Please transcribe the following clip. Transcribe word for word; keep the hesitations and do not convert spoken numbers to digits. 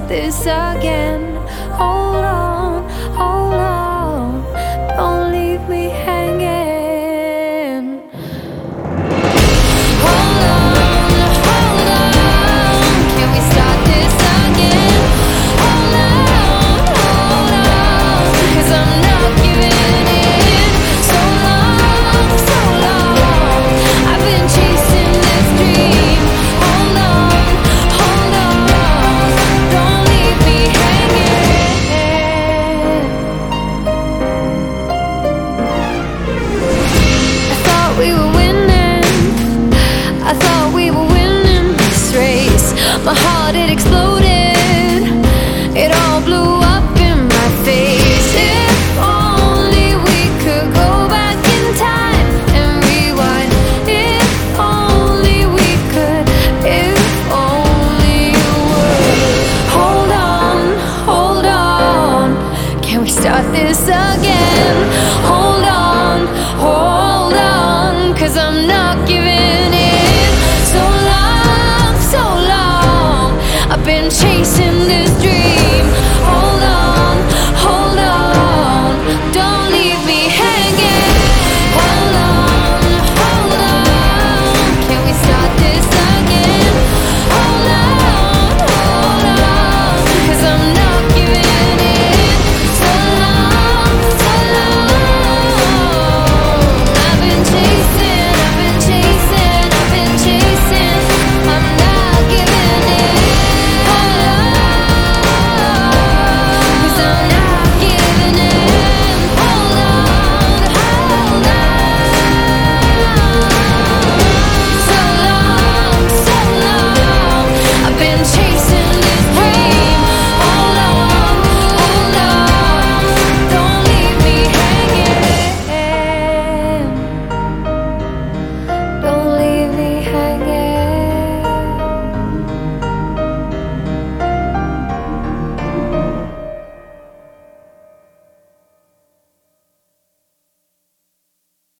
this again. Hold on, hold on, don't leave me hanging. Hold on, hold on, can we start this again? Hold on, hold on, 'cause I'm not giving in. So long, so long, I've been chasing this dream. Hold on, hold on, don't leave me hanging. I thought we were winning, I thought we were winning this race. My heart, it exploded, it all blew up in my face. If only we could go back in time and rewind. If only we could, if only you would. Hold on, hold on, can we start this again? Hold on, hold on, 'cause I'm not giving in. So long, so long, I've been chasing this dream.